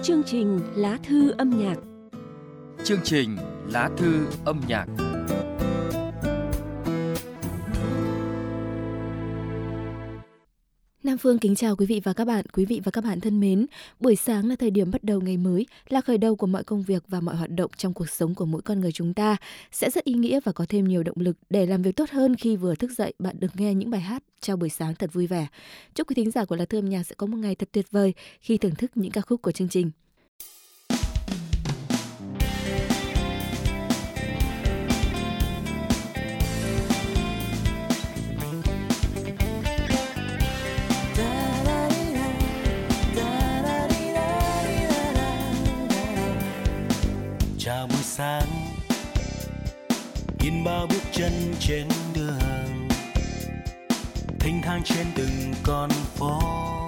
Chương trình Lá thư âm nhạc. Chương trình Lá thư âm nhạc. Nam Phương kính chào quý vị và các bạn. Quý vị và các bạn thân mến, buổi sáng là thời điểm bắt đầu ngày mới, là khởi đầu của mọi công việc và mọi hoạt động trong cuộc sống của mỗi con người chúng ta. Sẽ rất ý nghĩa và có thêm nhiều động lực để làm việc tốt hơn khi vừa thức dậy bạn được nghe những bài hát chào buổi sáng thật vui vẻ. Chúc quý thính giả của Lá thư âm nhạc sẽ có một ngày thật tuyệt vời khi thưởng thức những ca khúc của chương trình. Chào buổi sáng, in bao bước chân trên đường, thênh thang trên từng con phố,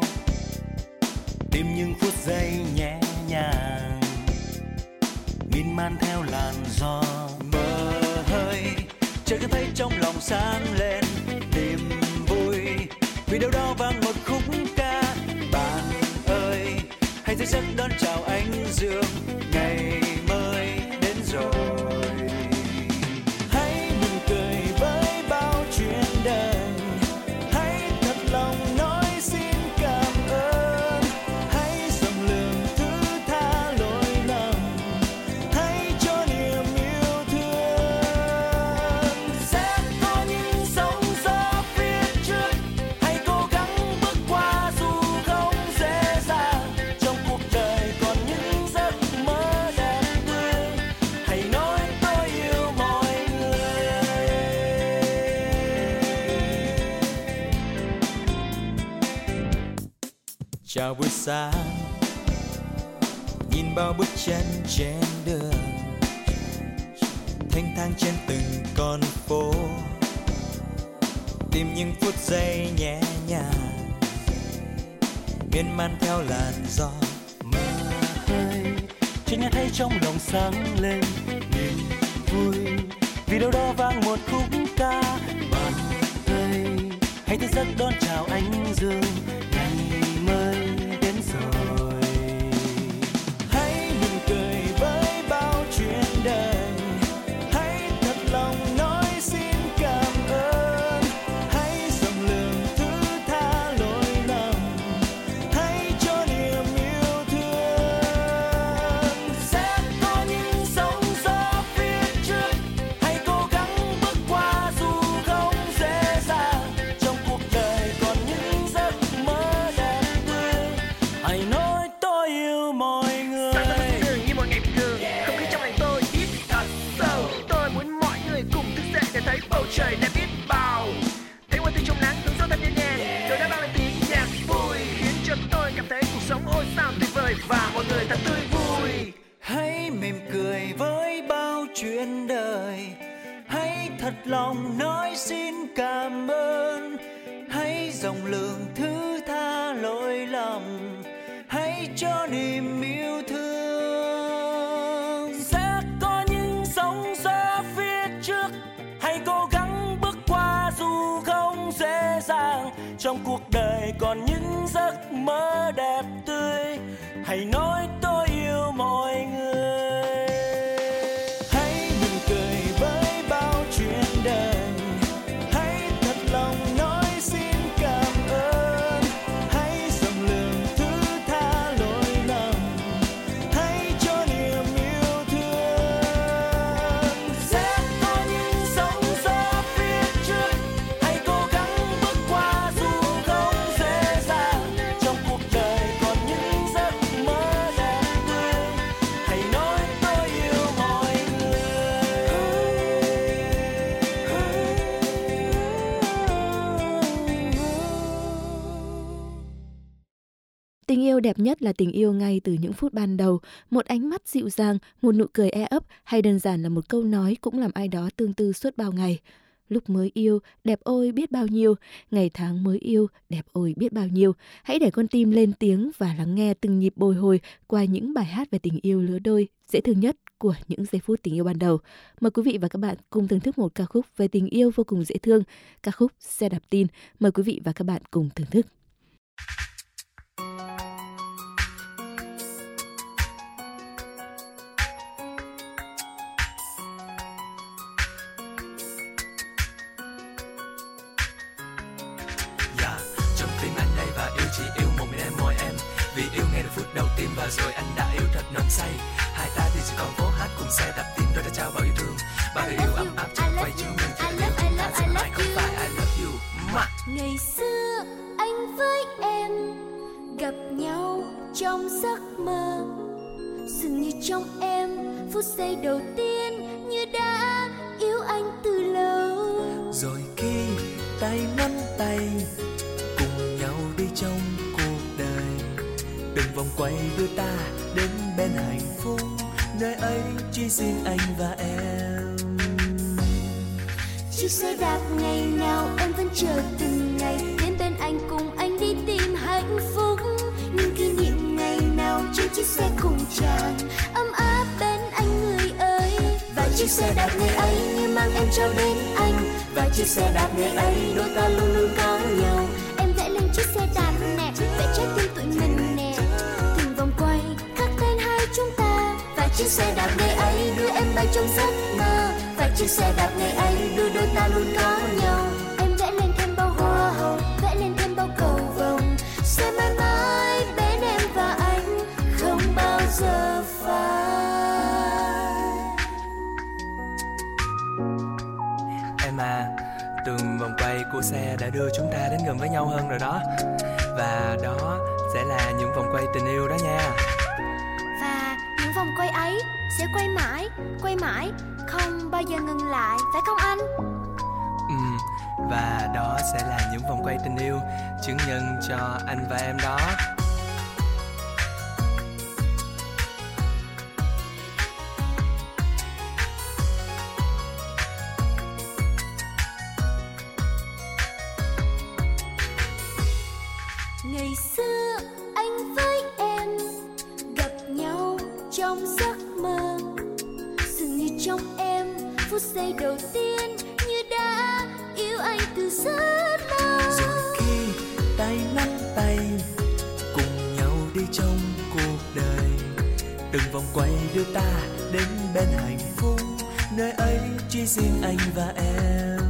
tìm những phút giây nhẹ nhàng, miên man theo làn gió mơ hơi. Trời cứ thấy trong lòng sáng lên niềm vui, vì đâu đó vang một khúc ca. Bạn ơi, hãy dậy giấc đón chào ánh dương, ngày mới đến rồi. Hãy mỉm cười với bao chuyện đời, hãy thật lòng nói xin cảm ơn. Hãy rộng lượng thứ tha lỗi lầm, hãy cho niềm yêu thương. Sẽ có những sóng gió phía trước, hãy cố gắng bước qua dù không dễ dàng. Trong cuộc đời còn những giấc mơ đẹp tươi, hãy nói tôi yêu mọi người. Chào buổi sáng, nhìn bao bước chân trên đường, thênh thang trên từng con phố, tìm những phút giây nhẹ nhàng, miên man theo làn gió mơ hơi. Chỉ nghe thấy trong lòng sáng lên niềm vui, vì đâu đó vang một khúc ca. Bạn ơi, hãy thức giấc đón chào ánh dương, ngày mới đến rồi. Hãy mỉm cười với bao chuyện đời, hãy thật lòng nói xin cảm ơn. Hãy rộng lượng thứ tha lỗi lầm, hãy cho niềm yêu thương. Sẽ có những sóng gió phía trước, hãy cố gắng bước qua dù không dễ dàng. Trong cuộc đời còn những giấc mơ đẹp tươi, hãy nói tôi yêu mọi người. Sáng ra bình thường như một ngày bình thường, không khí trong lành tôi hít thật sâu. Tôi muốn mọi người cùng thức dậy để thấy bầu trời đẹp biết bao. Thấy ngoài từ trong nắng hướng gió thật nhẹ nhàng, rồi đã bao lên tiếng nhạc vui, khiến cho tôi cảm thấy cuộc sống ôi sao tuyệt vời và mọi người thật tươi vui. Hãy mỉm cười với bao chuyện đời, hãy thật lòng nói xin cảm ơn. Hãy rộng lượng thứ tha lỗi lầm, hãy cho niềm yêu thương. Sẽ có những sóng gió phía trước, hãy cố gắng bước qua dù không dễ dàng. Trong cuộc đời còn những giấc mơ đẹp tươi, hãy nói tôi yêu mọi người. Hãy mỉm cười với bao chuyện đời, hãy thật lòng nói xin cảm ơn. Hãy rộng lượng thứ tha lỗi lầm, hãy cho niềm yêu thương. Sẽ có những sóng gió phía trước, hãy cố gắng bước qua dù không dễ dàng. Trong cuộc đời còn những giấc mơ đẹp tươi, hãy nói tôi yêu mọi người. Tình yêu đẹp nhất là tình yêu ngay từ những phút ban đầu, một ánh mắt dịu dàng, một nụ cười e ấp hay đơn giản là một câu nói cũng làm ai đó tương tư suốt bao ngày. Lúc mới yêu, đẹp ôi biết bao nhiêu, ngày tháng mới yêu, đẹp ôi biết bao nhiêu. Hãy để con tim lên tiếng và lắng nghe từng nhịp bồi hồi qua những bài hát về tình yêu lứa đôi dễ thương nhất của những giây phút tình yêu ban đầu. Mời quý vị và các bạn cùng thưởng thức một ca khúc về tình yêu vô cùng dễ thương, ca khúc Xe đạp tin. Mời quý vị và các bạn cùng thưởng thức. và rồi anh đã yêu thật nồng say. Hai ta thì chỉ còn phố hát cùng xe đạp tin đôi đã trao bao yêu thương, bao điều yêu ấm áp chẳng quay chứng minh chuyện yêu chúng ta sẽ mãi không phải I love you. Ngày xưa anh với em gặp nhau trong giấc mơ, dường như trong em phút giây đầu tiên như đã yêu anh từ lâu. Rồi khi tay nắm tay cùng nhau đi trong cuộc đời, đừng vòng quay đưa ta đến bên hạnh phúc, nơi ấy chỉ riêng anh và em. Chiếc xe đạp ngày nào em vẫn chờ từng ngày, đến bên anh cùng anh đi tìm hạnh phúc. Những kỷ niệm ngày nào trên chiếc xe cùng tràn, ấm áp bên anh người ơi. Và chiếc xe đạp ngày ấy như mang em trao đến anh, và chiếc xe đạp ngày ấy đôi ta luôn luôn có nhau. Em vẽ lên chiếc xe đạp nè, vẽ trái tim tụi mình nè, từng vòng quay khắc tên hai chúng ta. Và chiếc xe đạp ngày ấy đưa em bay trong giấc mơ, và chiếc xe đạp ngày ấy đưa đôi ta luôn có nhau. Em vẽ lên thêm bao hoa hồng, vẽ lên thêm bao cầu vồng, sẽ mãi mãi bên em và anh không bao giờ phai. Em à, từng vòng quay của xe đã đưa chúng ta đến gần với nhau hơn rồi đó. Và đó sẽ là những vòng quay tình yêu đó nha. Và những vòng quay ấy sẽ quay mãi, không bao giờ ngừng lại, phải không anh? Và đó sẽ là những vòng quay tình yêu chứng nhân cho anh và em đó. Ngày xưa anh với em gặp nhau trong giấc mơ, dường như trong em phút giây đầu tiên như đã yêu anh từ rất lâu. Rồi khi tay nắm tay cùng nhau đi trong cuộc đời, từng vòng quay đưa ta đến bên hạnh phúc, nơi ấy chỉ riêng anh và em.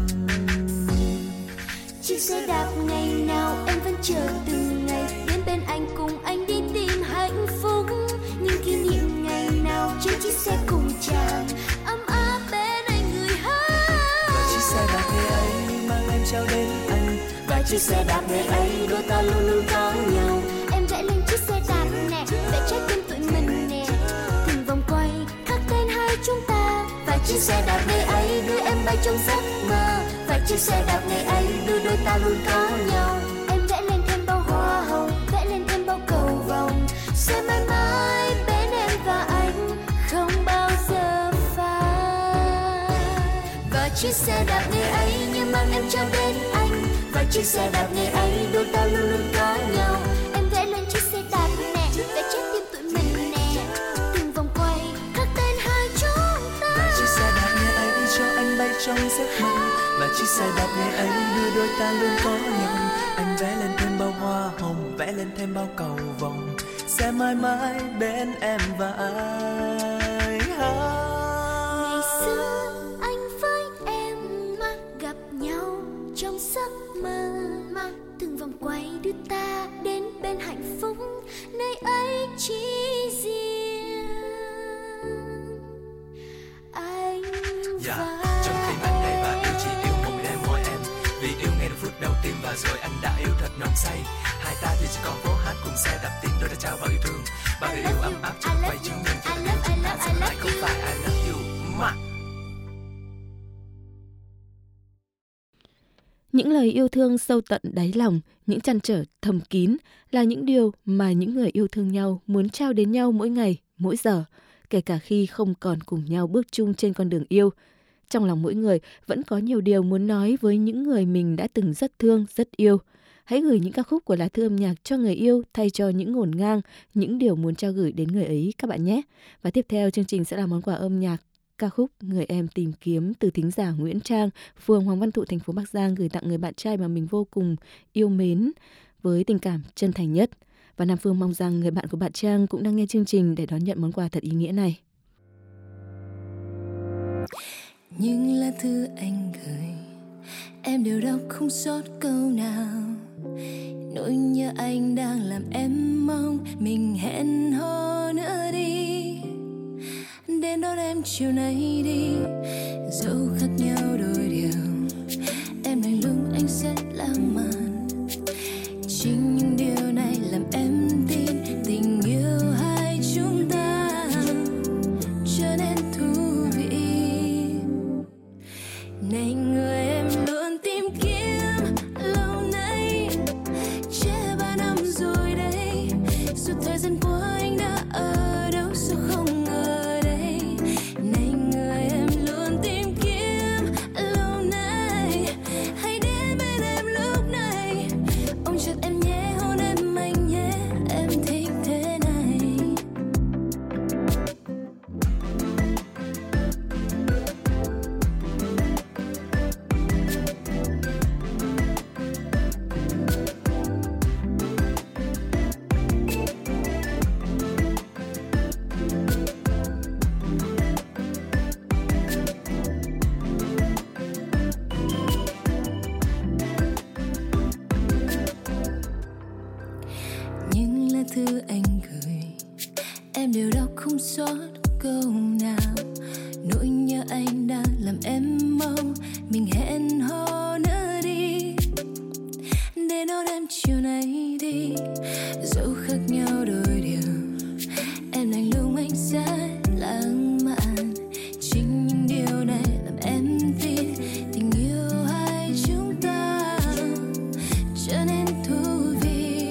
Chiếc xe đạp ngày nào em vẫn chờ từng ngày, đến bên anh cùng anh đi tìm hạnh phúc. Những kỷ niệm ngày nào trên chiếc xe cùng tràn, ấm áp bên anh người hát. Và chiếc xe đạp ngày ấy mang em trao đến anh, và chiếc xe đạp ngày ấy đôi ta luôn luôn có nhau. Em vẽ lên chiếc xe đạp nè, vẽ trái tim tụi mình nè, từng vòng quay khắc tên hai chúng ta. Và chiếc xe đạp ngày ấy đưa em bay trong giấc mơ, và chiếc xe đạp ngày ấy đưa đôi ta luôn có nhau. Em vẽ lên thêm bao hoa hồng, vẽ lên thêm bao cầu vồng, sẽ mãi mãi bên em và anh không bao giờ phai. Và chiếc xe đạp ngày ấy như mang em trao đến anh, và chiếc xe đạp ngày ấy đôi ta luôn luôn có nhau. Em vẽ lên chiếc xe đạp nè, vẽ trái tim tụi mình nè, từng vòng quay khắc tên hai chúng ta. Và chiếc xe đạp ngày ấy cho anh bay trong giấc mơ, và chiếc xe đạp ngày ấy đưa đôi ta luôn có nhau. Anh vẽ lên thêm bao hoa hồng, vẽ lên thêm bao cầu vồng, sẽ mãi mãi bên em và anh. Ngày xưa anh với em gặp nhau trong giấc mơ, từng vòng quay đưa ta đến bên hạnh phúc, nơi ấy chỉ riêng anh và trong tim anh đầy và yêu chỉ yêu một đêm mỗi em, vì yêu ngay từ phút đầu tiên và rồi anh đã yêu thật nồng say. Hai ta thì chỉ còn phố hát cùng xe đạp tin đôi đã trao bao yêu thương, bao điều yêu ấm áp chẳng quay chứng minh cho tình yêu chúng ta sẽ mãi không phải I love you. Những lời yêu thương sâu tận đáy lòng, những trăn trở thầm kín là những điều mà những người yêu thương nhau muốn trao đến nhau mỗi ngày, mỗi giờ, kể cả khi không còn cùng nhau bước chung trên con đường yêu. Trong lòng mỗi người vẫn có nhiều điều muốn nói với những người mình đã từng rất thương, rất yêu. Hãy gửi những ca khúc của Lá Thư Âm Nhạc cho người yêu thay cho những ngổn ngang, những điều muốn trao gửi đến người ấy các bạn nhé. Và tiếp theo chương trình sẽ là món quà âm nhạc ca khúc Người Em Tìm Kiếm từ thính giả Nguyễn Trang, phường Hoàng Văn Thụ, thành phố Bắc Giang gửi tặng người bạn trai mà mình vô cùng yêu mến với tình cảm chân thành nhất. Và Nam Phương mong rằng người bạn của bạn Trang cũng đang nghe chương trình để đón nhận món quà thật ý nghĩa này. Những lá thư anh gửi em đều đọc không sót câu nào, nỗi nhớ như anh đang làm em mong. Mình hẹn hò nữa đi, đến đón em chiều nay đi. Dẫu khác nhau đôi điều, em lạnh lùng anh sẽ lãng mạn. Chính những điều này làm em tin tình yêu hai chúng ta trở nên thú vị. Này người em luôn tìm kiếm lâu nay, che 3 năm rồi đây. Suốt thời gian qua anh đã ở đâu sao không ở đây. Này người em luôn tìm kiếm lâu nay, hãy đến bên em lúc này. Ôm chặt em nhé, hôn em anh nhé, em thích thế này. Những lá thư anh gửi em đều đọc không sót câu nào. Nỗi nhớ anh đang làm em mong. Mình hẹn hò nữa đi, để đón em chiều nay đi. Dẫu khác nhau đôi điều, em lạnh lùng anh sẽ lãng mạn. Chính những điều này làm em tin tình yêu hai chúng ta trở nên thú vị.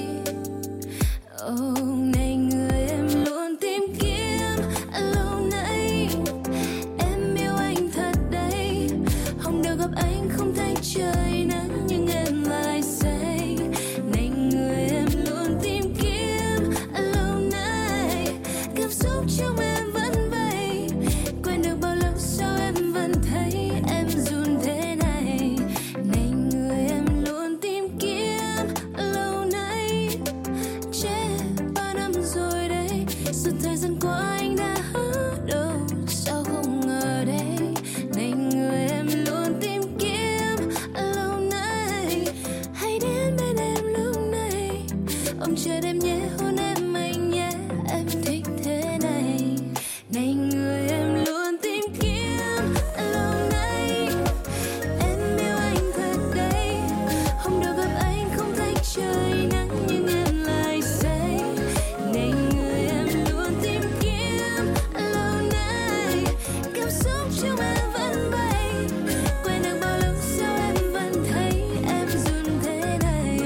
Này người em luôn tìm kiếm lâu nay, em yêu anh thật đấy. Hôm đâu gặp anh không thấy trời nắng, nhưng em lại say. Này người em luôn tìm kiếm lâu nay, cảm xúc trong em vẫn vậy. Quên được bao lâu sao em vẫn thấy em run thế này. Này người em luôn tìm kiếm lâu nay, che 3 năm rồi đây. Suốt thời gian qua anh đã ở đâu sao không ở đây. Này người em luôn tìm kiếm lâu nay, hãy đến bên em lúc này. Ôm chặt em nhé, hôn em anh nhé, em thích thế này. Này người em luôn tìm kiếm lâu nay, em yêu anh thật đấy. Hôm đâu gặp anh không thấy trời nắng, nhưng em lại say. Này người em luôn tìm kiếm lâu nay, cảm xúc trong em vẫn vậy. Quên được bao lâu sao em vẫn thấy em run thế này.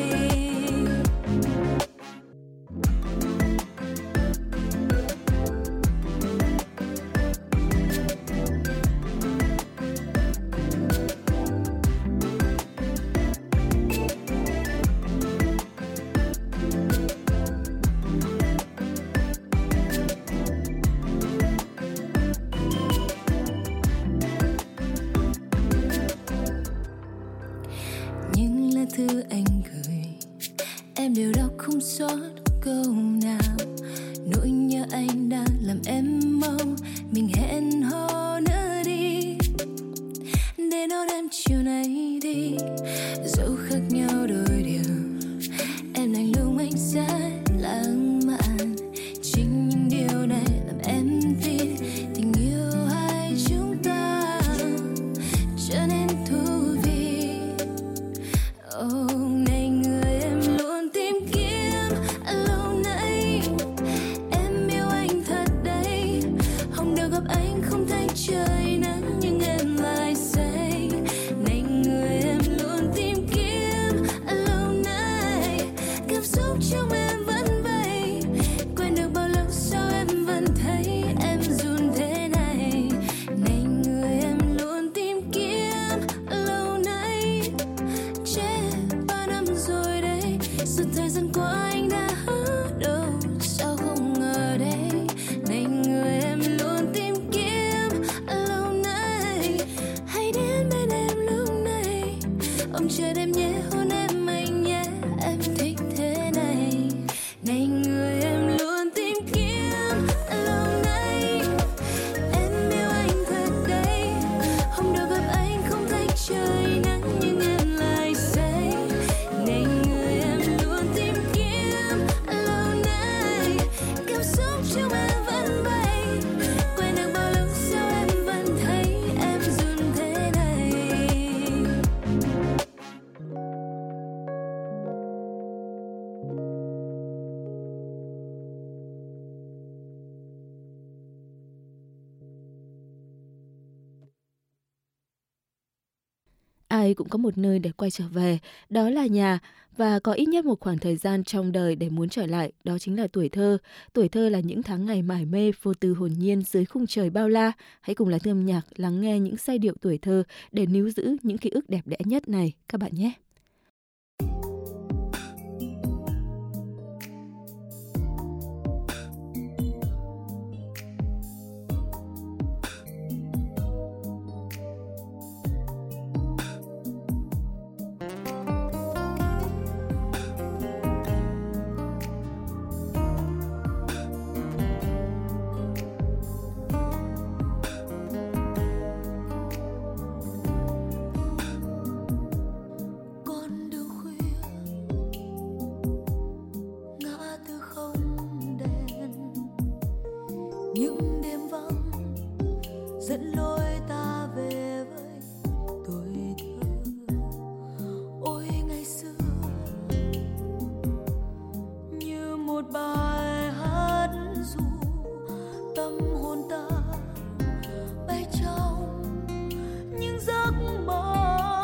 Những lá thư anh gửi em đều đọc không sót câu nào. Nỗi nhớ anh đang làm em mong. Mình hẹn hò nữa đi, để đón em chiều nay đi. Dẫu khác nhau đôi điều, em lạnh lùng anh sẽ lãng mạn. Chính những điều này làm em tin tình yêu hai chúng ta trở nên thú vị. Này người em luôn tìm kiếm lâu nay, em yêu anh thật đấy. Hôm đâu gặp anh không thấy trời nắng, nhưng em lại say. Này người em luôn tìm kiếm lâu nay, cảm xúc trong em vẫn vậy. Quên được bao lâu sao em vẫn thấy em run thế này. Này người em luôn tìm kiếm lâu nay, che 3 năm rồi đây. Suốt thời gian qua anh đã ở đâu sao không ở đây. Này người em luôn tìm kiếm lâu nay, hãy đến bên em lúc này. Ôm chặt em nhé, hôn em anh nhé, em thích thế này. Này người em luôn tìm kiếm lâu nay, em yêu anh thật đấy. Hôm đâu gặp anh không thấy trời nắng, nhưng em lại say. Này người em luôn tìm kiếm ai cũng có một nơi để quay trở về, đó là nhà, và có ít nhất một khoảng thời gian trong đời để muốn trở lại, đó chính là tuổi thơ. Tuổi thơ là những tháng ngày mải mê, vô tư hồn nhiên dưới khung trời bao la. Hãy cùng Lá Thư âm nhạc lắng nghe những giai điệu tuổi thơ để níu giữ những ký ức đẹp đẽ nhất này các bạn nhé. Những đêm vắng dẫn lối ta về với tuổi thơ. Ôi ngày xưa như một bài hát ru, tâm hồn ta bay trong những giấc mơ.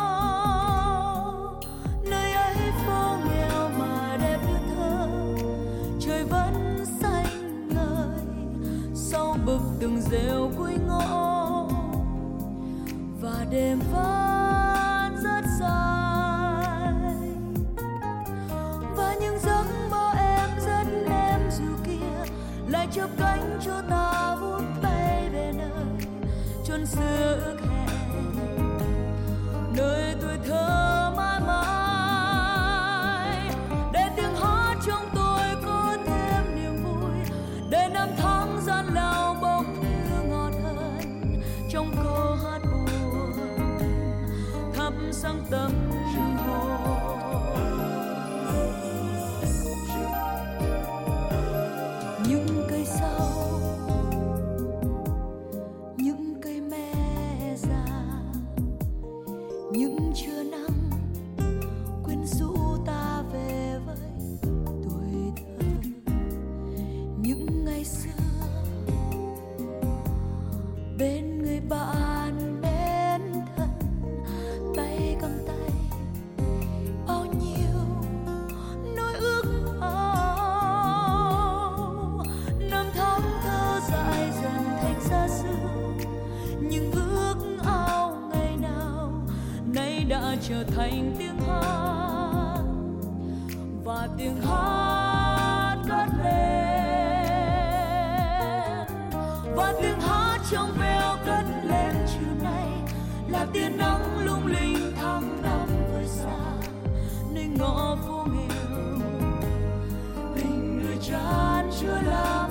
Nơi ấy phố nghèo mà đẹp như thơ, trời vẫn xanh ngời sau bức tường rêu cuối ngõ, và đêm vẫn rất dài. Và những giấc mơ em rất êm dù kia lại chớp cánh cho ta vút bay về nơi chốn xưa ước hẹn, nơi tuổi thơ mãi mãi. Để tiếng hát trong tôi có thêm niềm vui, để năm tháng gian lao bỗng như ngọt hơn trong câu hát buồn thắp sáng tâm hồn. Những cây sau, những cây me già, những trưa nắng quyến rũ ta về với tuổi thơ. Những ngày xưa bên người bạn mến thân, tay cầm tay bao nhiêu nỗi ước ao. Năm tháng thơ dại dần thành xa xưa, những ước ao ngày nào nay đã trở thành tiếng hát, và tiếng hát cất lên, và tiếng hát trong veo cất lên chiều nay là tia nắng lung linh tháng năm vơi xa nơi ngõ phố nghèo. Tình người chan chưa lắm,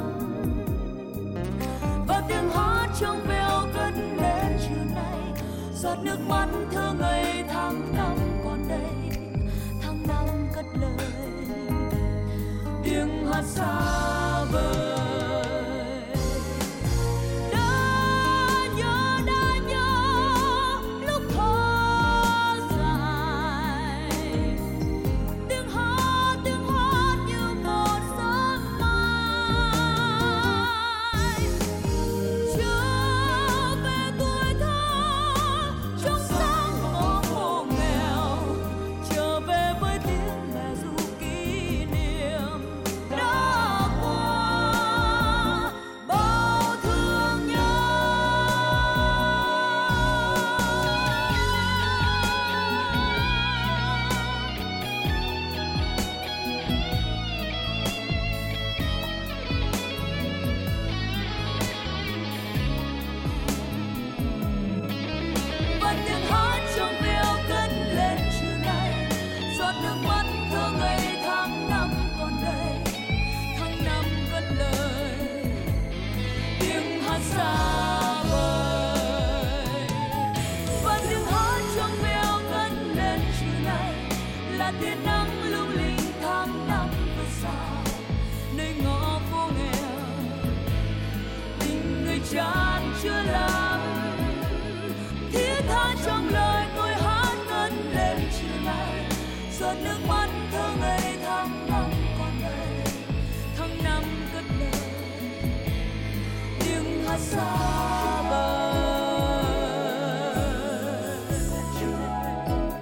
và tiếng hát trong veo cất lên chiều nay, giọt nước mắt thơ ngây tháng năm còn đây, tháng năm cất lời tiếng hát xa vời. Đã nhớ lúc thơ dài, tiếng hát như một giấc mai. Trở về tuổi thơ trong sáng ngõ phố nghèo, trở về với tiếng mẹ ru kỷ niệm đã qua bao thương nhớ. Và tiếng hát trong veo cất lên chiều nay, giọt nước mắt thơ ngây tháng năm còn đây, tháng năm cất lời tiếng hát xa vời. Và tiếng hát trong veo cất lên chiều nay là tia nắng lung linh tháng năm vơi xa nơi ngõ phố nghèo. Tình người chan chưa lắm, thiết tha trong lời tôi hát cất lên chiều nay, giọt nước mắt thơ ngây tháng năm còn đây, tháng năm cất lời tiếng hát xa vời.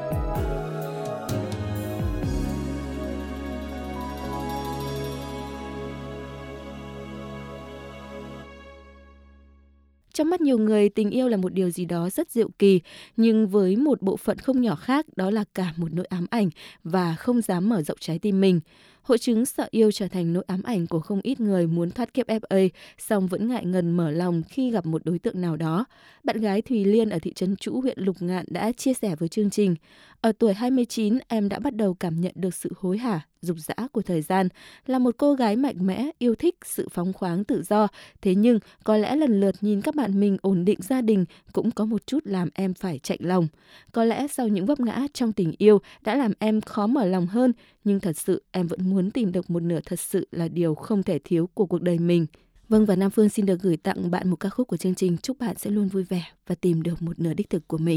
Trong mắt nhiều người, tình yêu là một điều gì đó rất diệu kỳ, nhưng với một bộ phận không nhỏ khác, đó là cả một nỗi ám ảnh và không dám mở rộng trái tim mình. Hội chứng sợ yêu trở thành nỗi ám ảnh của không ít người muốn thoát kiếp FA, song vẫn ngại ngần mở lòng khi gặp một đối tượng nào đó. Bạn gái Thùy Liên ở thị trấn Trũ, huyện Lục Ngạn đã chia sẻ với chương trình. Ở tuổi 29, em đã bắt đầu cảm nhận được sự hối hả, dục dã của thời gian. Là một cô gái mạnh mẽ, yêu thích sự phóng khoáng tự do. Thế nhưng, có lẽ lần lượt nhìn các bạn mình ổn định gia đình cũng có một chút làm em phải chạnh lòng. Có lẽ sau những vấp ngã trong tình yêu đã làm em khó mở lòng hơn, nhưng thật sự em vẫn muốn tìm được một nửa thật sự là điều không thể thiếu của cuộc đời mình. Vâng, và Nam Phương xin được gửi tặng bạn một ca khúc của chương trình. Chúc bạn sẽ luôn vui vẻ và tìm được một nửa đích thực của mình.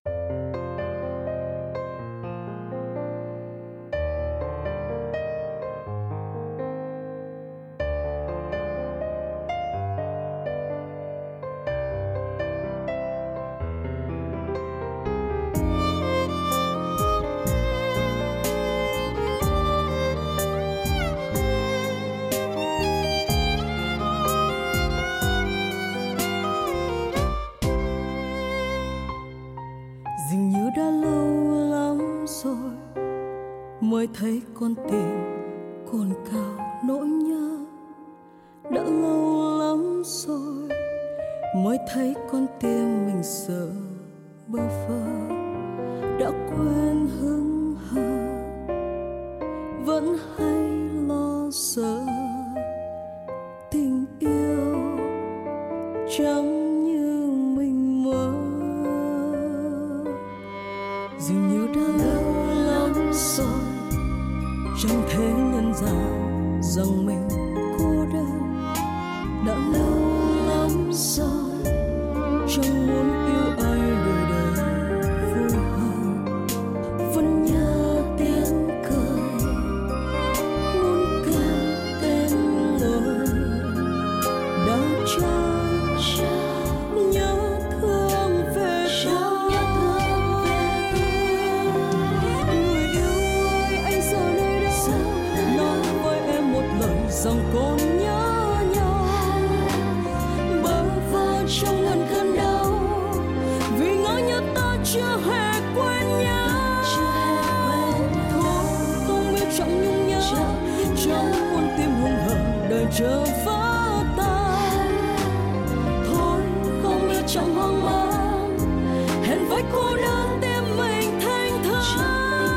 mới thấy con tim cồn cào nỗi nhớ. Đã lâu lắm rồi mới thấy con tim mình sợ bơ vơ, đã quên hững hờ, vẫn hay lo sợ. Tình yêu chẳng như mình mơ, dường như đã lâu lắm rồi chẳng thể nhận ra rằng mình cô đơn. Đã lâu lắm rồi chẳng muốn yêu ai đời đời vui hơn, vẫn nhớ tiếng cười, muốn kêu tên người đã trao nhớ thương về tôi. Người yêu ơi, anh giờ nơi đâu, nói với em một lời rằng còn nhớ nhau. Bơ vơ trong ngần cơn đau, vì ngỡ như ta chưa hề quên nhau. Thôi không biết chẳng nhung nhớ, trong con tim hùng hờ đời chờ vỡ tan. Thôi không biết chẳng hoang mang, hẹn với cô đơn tim mình thanh thản.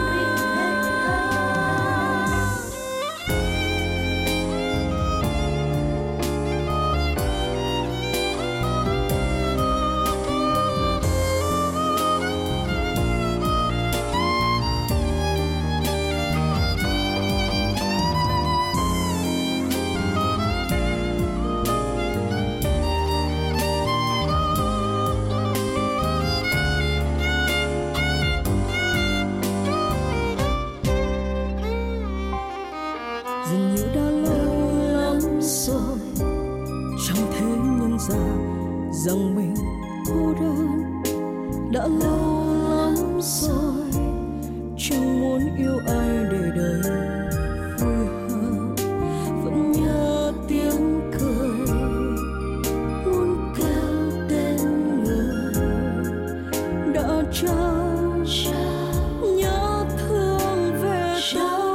Dường như đã lâu lắm rồi chẳng thể nhận ra rằng mình cô đơn. Đã lâu lắm rồi chẳng muốn yêu ai để đời vui hơn, vẫn nhớ tiếng cười, muốn kêu tên người đã trao nhớ thương về tôi.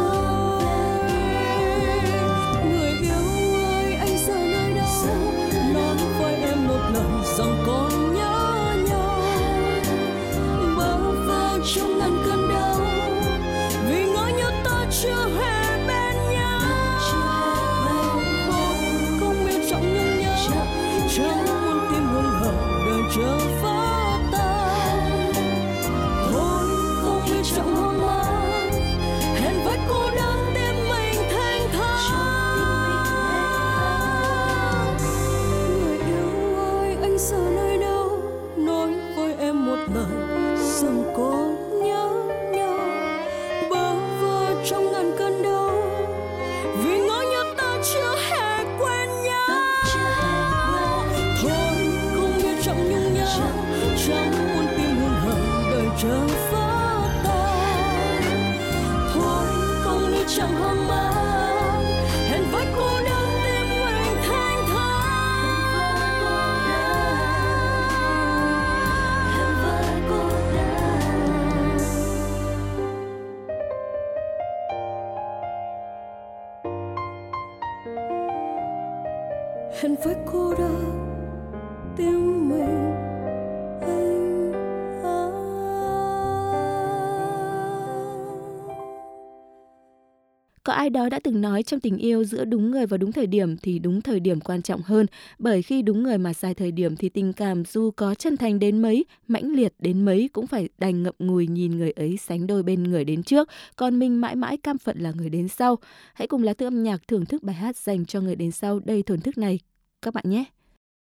Người yêu ơi, anh giờ nơi đâu, nói với em một lời rằng còn nhớ nhau. Bơ vơ trong ngàn cơn đau, vì ngỡ như ta chưa hề bên nhau. Không biết chẳng nhung nhớ, chẳng muốn tim hùng hờ đời chờ vỡ tan. Thôi không biết chẳng hoang mang, hẹn với cô đơn tim mình thanh thản. Người yêu ơi, anh giờ nơi đâu, nói với em một lời rằng có nhớ nhau. Bơ vơ trong ngàn cơn đau, vì ngỡ như ta chưa hề quên nhau. Thôi không biết chẳng nhung nhớ, chẳng muốn tim hùng hờ đời chờ vỡ tan. Thôi không biết chẳng hoang mang, hẹn với cô đơn tim mình thanh thản. hẹn với cô đơn tim mình anh Có ai đó đã từng nói trong tình yêu giữa đúng người và đúng thời điểm thì đúng thời điểm quan trọng hơn, bởi khi đúng người mà sai thời điểm thì tình cảm dù có chân thành đến mấy, mãnh liệt đến mấy cũng phải đành ngậm ngùi nhìn người ấy sánh đôi bên người đến trước, còn mình mãi mãi cam phận là người đến sau. Hãy cùng Lá Thư âm nhạc thưởng thức bài hát dành cho người đến sau đầy thổn thức này các bạn nhé.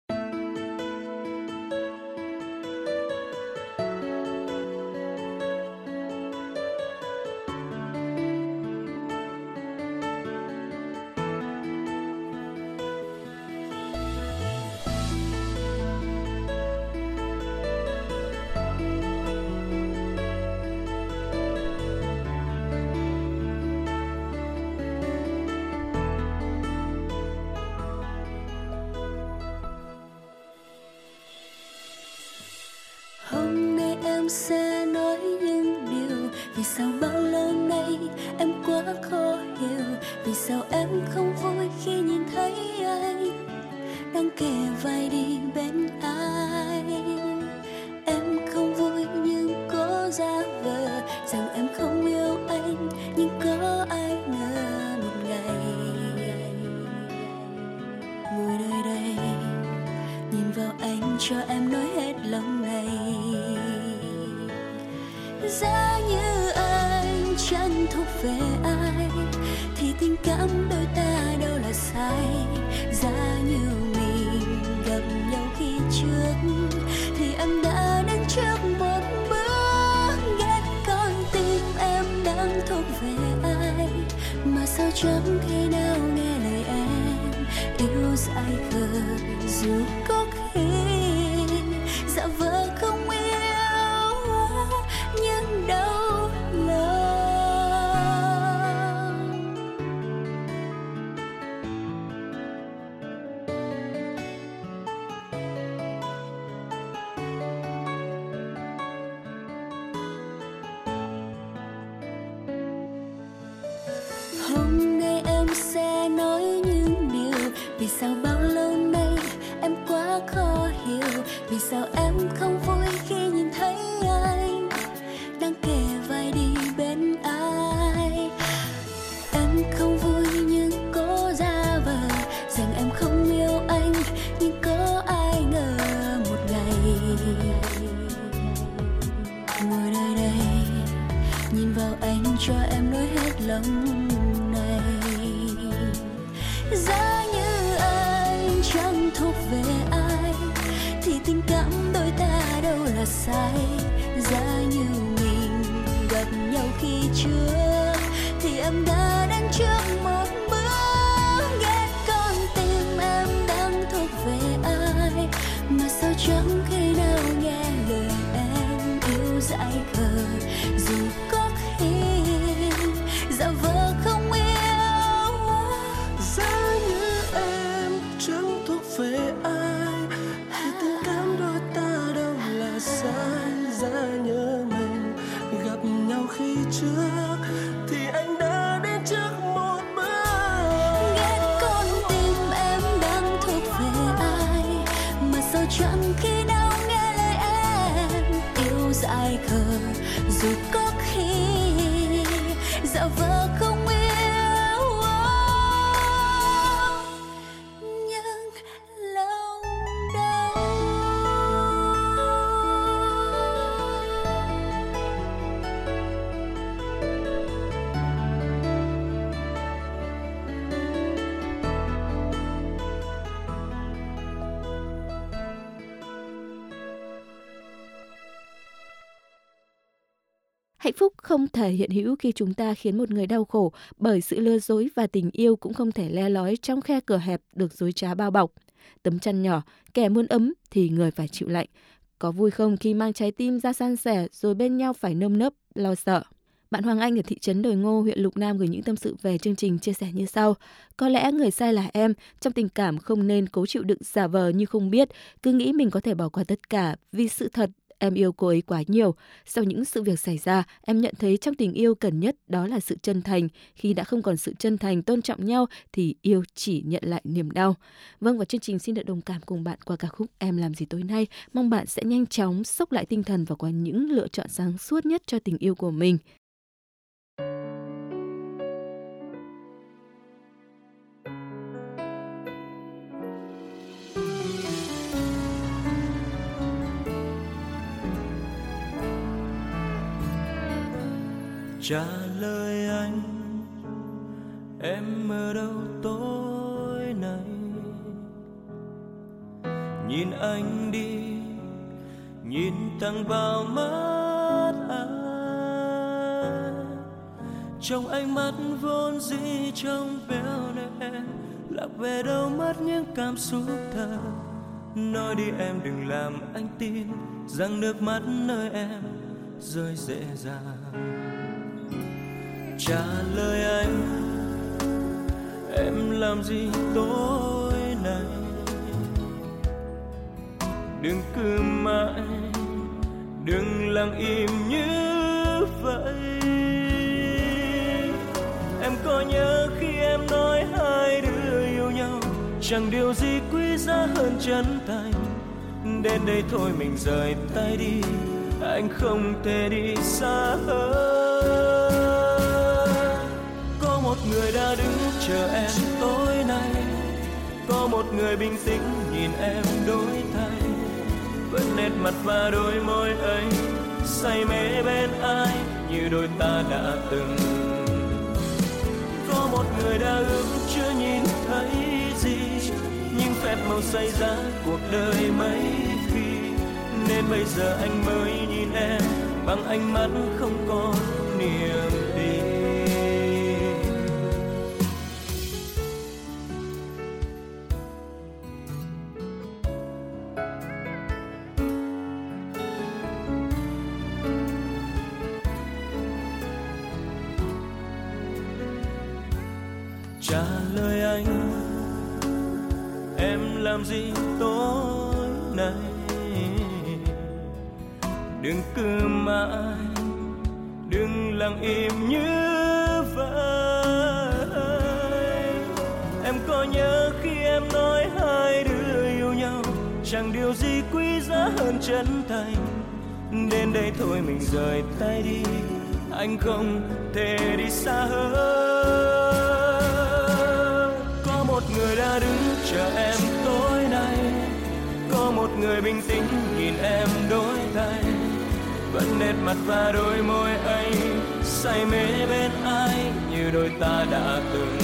Hôm nay em sẽ nói những điều vì sao bao lâu nay em quá khó hiểu, vì sao em không vui khi nhìn thấy anh đang kề vai đi bên ai. Em không vui nhưng cố giả vờ rằng em không yêu anh, nhưng có ai ngờ một ngày ngồi nơi đây nhìn vào anh cho em nói hết lòng này. Giá như anh chẳng thuộc về ai thì tình cảm đôi ta đâu là sai. Giá như mình gặp nhau khi trước thì em đã đến trước một bước. Ghét con tim em đang thuộc về ai mà sao chẳng khi nào nghe lời em yêu dại khờ. Dù có khi giả vờ không yêu nhưng đâu lòng. Hôm nay em sẽ nói những điều vì sao bao lâu nay em quá khó hiểu, vì sao em không vui khi nhìn thấy anh đang kề vai đi bên ai. Em không vui nhưng cố giả vờ rằng em không yêu anh, nhưng có ai ngờ một ngày ngồi nơi đây nhìn vào anh cho em nói hết lòng này. Giá như anh chẳng thuộc về ai thì tình cảm đôi ta đâu là sai. Giá như mình gặp nhau khi trước thì em đã đến trước một bước. Ghét con tim em đang thuộc về ai mà sao chẳng khi nào nghe lời em yêu dại khờ. Dù có khi giả vờ không yêu. Giá như em chẳng thuộc về ai thì tình cảm đôi ta đâu là sai. Giá như mình gặp nhau khi trước thì anh đã đến trước một bước. Ghét con tim em đang thuộc về ai mà sao chẳng khi nào nghe lời em yêu dại khờ. Dù có khi giả vờ không yêu nhưng lòng đau. Hạnh phúc không thể hiện hữu khi chúng ta khiến một người đau khổ, bởi sự lừa dối và tình yêu cũng không thể le lói trong khe cửa hẹp được dối trá bao bọc. Tấm chăn nhỏ, kẻ muốn ấm thì người phải chịu lạnh. Có vui không khi mang trái tim ra san sẻ rồi bên nhau phải nơm nớp, lo sợ. Bạn Hoàng Anh ở thị trấn Đồi Ngô, huyện Lục Nam gửi những tâm sự về chương trình chia sẻ như sau. Có lẽ người sai là em, trong tình cảm không nên cố chịu đựng giả vờ như không biết, cứ nghĩ mình có thể bỏ qua tất cả, vì sự thật em yêu cô ấy quá nhiều. Sau những sự việc xảy ra, em nhận thấy trong tình yêu cần nhất đó là sự chân thành. Khi đã không còn sự chân thành, tôn trọng nhau thì yêu chỉ nhận lại niềm đau. Vâng, và chương trình xin được đồng cảm cùng bạn qua ca khúc Em Làm Gì Tối Nay. Mong bạn sẽ nhanh chóng xốc lại tinh thần và có những lựa chọn sáng suốt nhất cho tình yêu của mình. Trả lời anh, em ở đâu tối nay? Nhìn anh đi, nhìn thẳng vào mắt anh. Trong ánh mắt vốn dĩ trong veo này, lạc về đâu mất những cảm xúc thật. Nói đi em đừng làm anh tin rằng nước mắt nơi em rơi dễ dàng. Trả lời anh, em làm gì tối nay? Đừng cứ mãi, đừng lặng im như vậy. Em có nhớ khi em nói hai đứa yêu nhau, chẳng điều gì quý giá hơn chân thành. Đến đây thôi mình rời tay đi, anh không thể đi xa hơn. Có một người đã đứng chờ em tối nay, có một người bình tĩnh nhìn em đổi thay. Vẫn nét mặt và đôi môi ấy say mê bên ai như đôi ta đã từng. Có một người đã ước chưa nhìn thấy gì, nhưng phép màu say giá cuộc đời mấy khi. Nên bây giờ anh mới nhìn em bằng ánh mắt không có niềm tin. Trả lời anh, em làm gì tối nay? Đừng cứ mãi, đừng lặng im như vậy. Em có nhớ khi em nói hai đứa yêu nhau, chẳng điều gì quý giá hơn chân thành. Đến đây thôi mình rời tay đi, anh không thể đi xa hơn. Có một người đã đứng chờ em tối nay, có một người bình tĩnh nhìn em đổi thay. Vẫn nét mặt và đôi môi ấy say mê bên ai như đôi ta đã từng.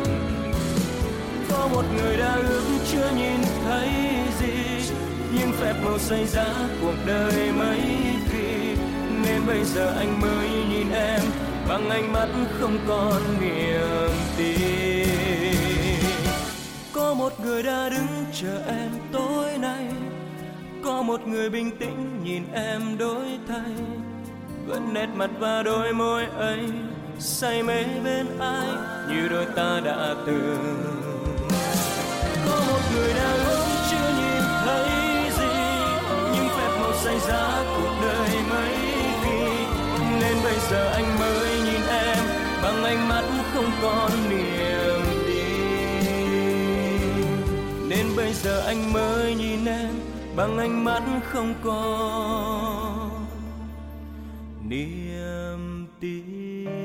Có một người đã ước chưa nhìn thấy gì, nhưng phép màu say giá cuộc đời mấy khi. Nên bây giờ anh mới nhìn em bằng ánh mắt không còn niềm tin. Có một người đã đứng chờ em tối nay, có một người bình tĩnh nhìn em đổi thay. Vẫn nét mặt và đôi môi ấy say mê bên ai như đôi ta đã từng. Có một người đã ước chưa nhìn thấy gì, nhưng phép màu say giá cuộc đời mấy khi. Nên bây giờ anh mới nhìn em bằng ánh mắt không còn niềm tin. Nên bây giờ anh mới nhìn em bằng ánh mắt không còn niềm tin.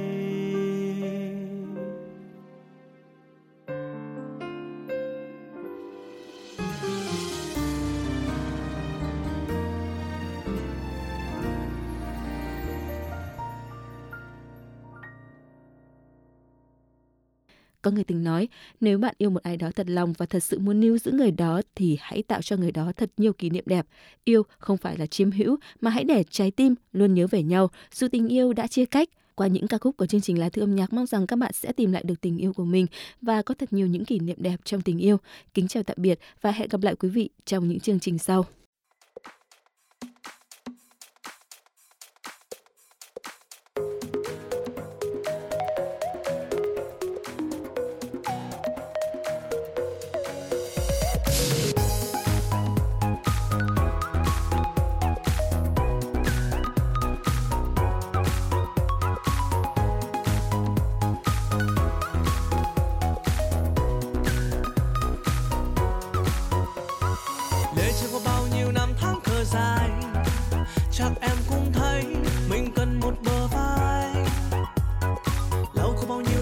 Có người từng nói, nếu bạn yêu một ai đó thật lòng và thật sự muốn níu giữ người đó thì hãy tạo cho người đó thật nhiều kỷ niệm đẹp. Yêu không phải là chiếm hữu mà hãy để trái tim luôn nhớ về nhau dù tình yêu đã chia cách. Qua những ca khúc của chương trình Lá Thư Âm Nhạc, mong rằng các bạn sẽ tìm lại được tình yêu của mình và có thật nhiều những kỷ niệm đẹp trong tình yêu. Kính chào tạm biệt và hẹn gặp lại quý vị trong những chương trình sau.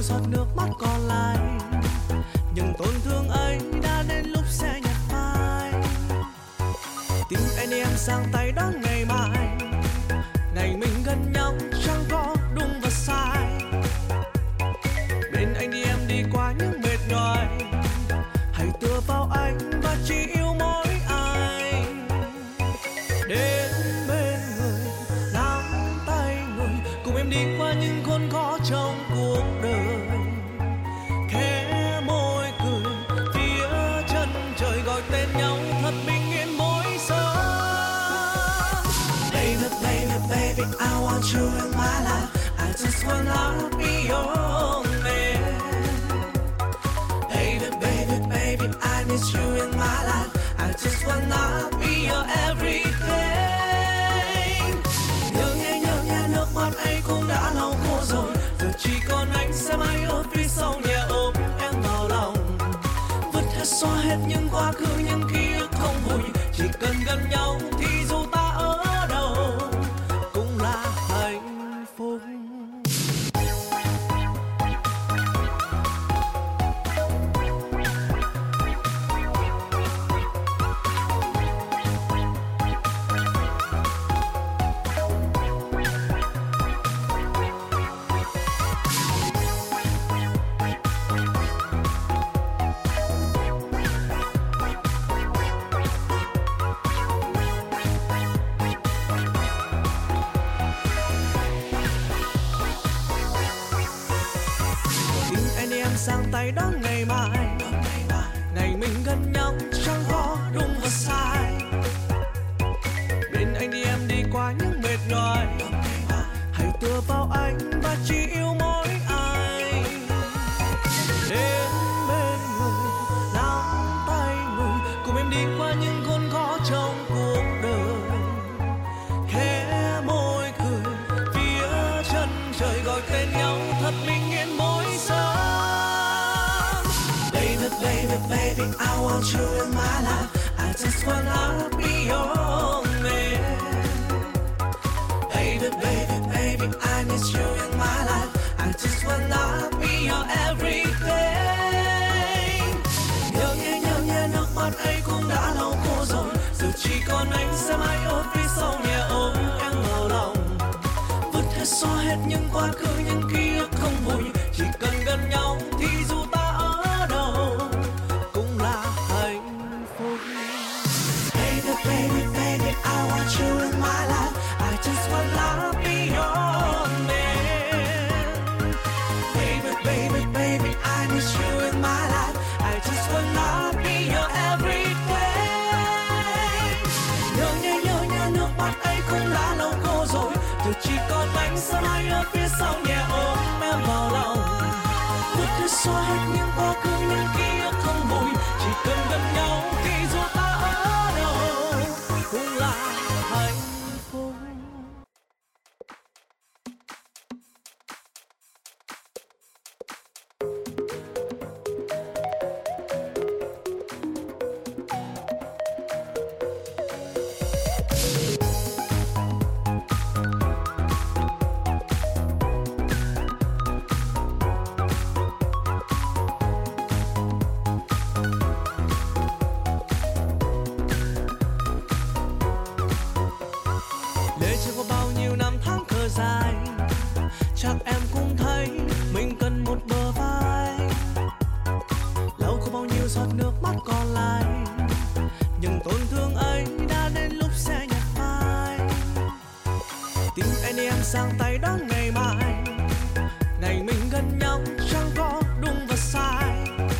giọt nước mắt còn lại. Nhưng tổn thương ấy đã đến lúc sẽ nhạt phai. Tìm anh đi em sang tay đón ngày mai. Ngày mình gần nhau chẳng có đúng và sai. Bên anh đi em đi qua những mệt nhòi. Hãy tựa vào anh và chỉ yêu mỗi anh. Đến bên người, nắm tay người, cùng em đi qua những khốn khó trong cuộc đời. Khẽ môi cười, phía chân trời gọi tên nhau thật bình yên mỗi sớm. Baby, baby, baby, I want you in my life. I just wanna be your man. Baby, baby, baby, I need you in my life. I just wanna be your everything. Nhớ nghe nước mắt ấy cũng đã lâu khô rồi. Giờ chỉ còn anh sẽ mãi ở phía sau nhẹ ôm em vào lòng. Vứt hết xóa hết những quá khứ những ký ức không vui. Chỉ cần gần nhau thì dù ta ở đâu cũng là hạnh phúc. Sang tay đón ngày mai. Ngày mình gần nhau chẳng có đúng và sai. Bên anh đi em đi qua những mệt nhòi. Hãy tựa vào anh và chỉ yêu mỗi anh. Đến bên người, nắm tay người, cùng em đi qua những khốn khó trong cuộc đời. Khẽ môi cười, phía chân trời gọi tên nhau thật bình yên mỗi sớm. Baby, baby, I want you in my life. I just wanna be your man. Baby, baby, baby, I need you in my life. I just wanna be your everything. Nhớ nghe nước mắt ấy cũng đã lâu khô rồi. Giờ chỉ còn anh sẽ mãi ở phía sau nhẹ ôm em vào lòng. Vứt hết xóa hết những quá khứ những ký ức không vui. Chỉ cần gần nhau thì dù ta ở đâu cũng là hạnh phúc. Baby, baby, baby, I want you in my life. I just wanna be your man. Baby, baby, baby, I need you in my life. I just wanna be your everything. Nhớ nước mắt ấy cũng đã lâu khô rồi. Giờ chỉ còn anh sẽ mãi ở phía sau nhẹ ôm em vào lòng. Vứt hết xóa hết những quá khứ những ký ức không vui. Chỉ cần gần nhau thì dù ta ở đâu cũng là hạnh phúc. Dài chắc em cũng thấy mình cần một bờ vai. Lâu có bao nhiêu giọt nước mắt còn lại. Nhưng tổn thương ấy đã đến lúc sẽ nhạt phai. Tìm anh đi em sang tay đón ngày mai. Ngày mình gần nhau chẳng có đúng và sai.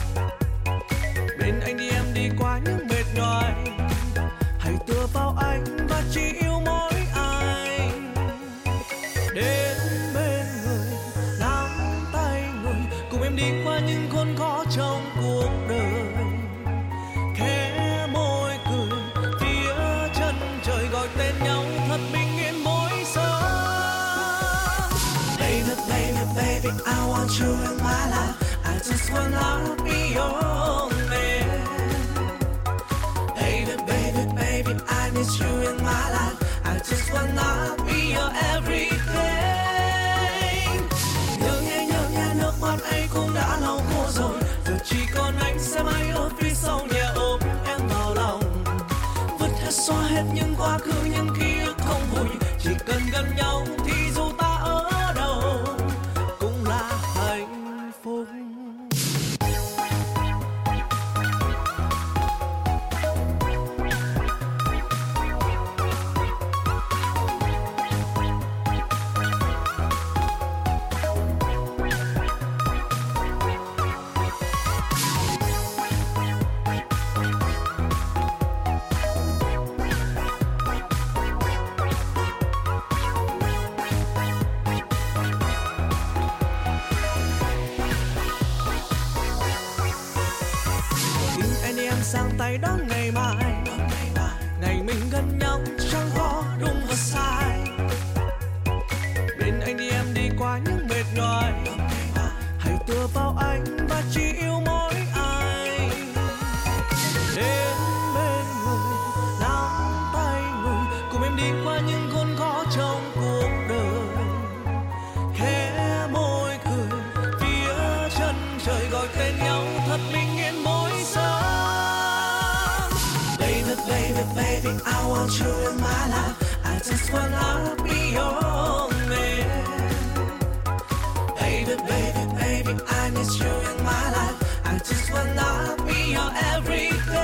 Bên anh đi em đi qua những mệt nhòi. Hãy tựa vào anh và chỉ yêu mỗi anh. Đến bên người, nắm tay người, cùng em đi qua những khốn khó trong cuộc đời. Khẽ môi cười, phía chân trời gọi tên nhau thật bình yên mỗi sớm. Baby, baby, baby, I want you in my life. I just wanna be your man. Baby, baby, baby, I need you in my life. I just wanna be your everything. Nhớ nghe nước mắt ấy cũng đã lau khô rồi, giờ chỉ còn anh sẽ mãi ở phía sau nhẹ ôm em vào lòng. Vứt hết xóa hết những quá khứ những ký ức không vui, chỉ cần gần nhau thì dù ta ở đâu cũng là hạnh phúc. Sang tay đón ngày mai, ngày mình gần nhau chẳng có đúng và sai. Bên anh đi em đi qua những mệt nhoài, hãy tựa vào anh và chỉ yêu mỗi anh. Đến bên người nắm tay người, cùng em đi qua những khốn khó trong cuộc đời. Khẽ môi cười phía chân trời gọi tên nhau thật bình yên mỗi sớm. Baby, baby, I want you in my life. I just wanna be your man. Baby, baby, baby, I need you in my life. I just wanna be your everything.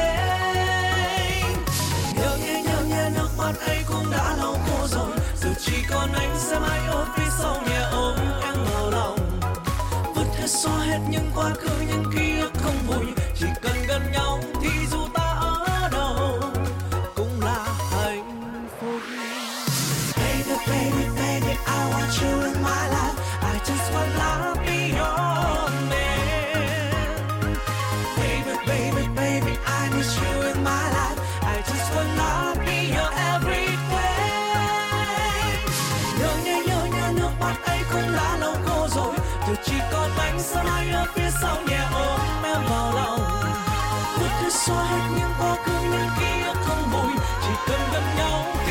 Nhớ nước mắt ấy cũng đã lau khô rồi, giờ chỉ còn anh sẽ mãi ở phía sau nhẹ ôm em vào lòng. Vứt hết xóa hết những quá khứ những ký ức không vui, chỉ cần gần nhau thì dù ta ở đâu cũng là hạnh phúc. Baby, baby, baby, I want you in my life. I just wanna be your man. Baby, baby, baby, I need you in my life. I just wanna be your everything. Nhớ nước mắt ấy cũng đã lâu khô rồi, giờ chỉ còn anh sẽ mãi ở phía sau nhẹ ôm em vào lòng. Vứt hết xóa hết những quá khứ những ký ức không vui, chỉ cần gần nhau